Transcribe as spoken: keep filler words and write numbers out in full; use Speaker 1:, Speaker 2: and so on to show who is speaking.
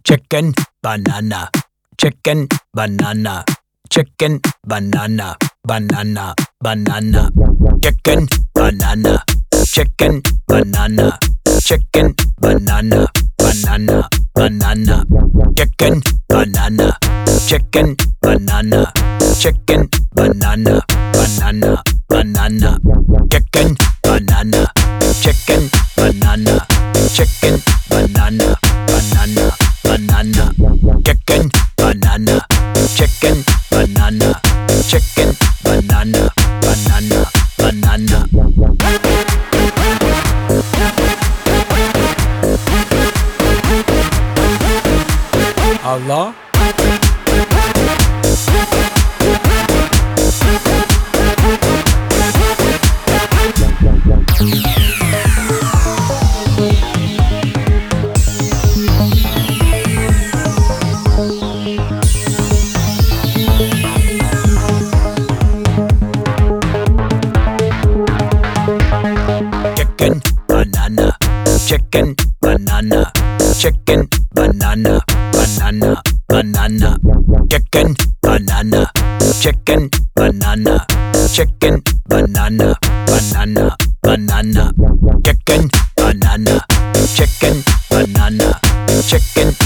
Speaker 1: chicken, banana, chicken, banana, chicken, banana, banana, banana, chicken, banana, chicken, banana, chicken, banana, banana, banana, chicken, banana, chicken, banana, chicken, banana, banana, banana, chicken, banana, chicken, banana, chicken, banana, banana, banana, chicken, banana, chicken, banana, chicken, banana, banana, banana. Allah. Chicken, banana, chicken, banana, chicken, banana, banana, banana, chicken, banana, chicken, banana, chicken, banana, banana, banana, chicken, banana, chicken, banana, chicken,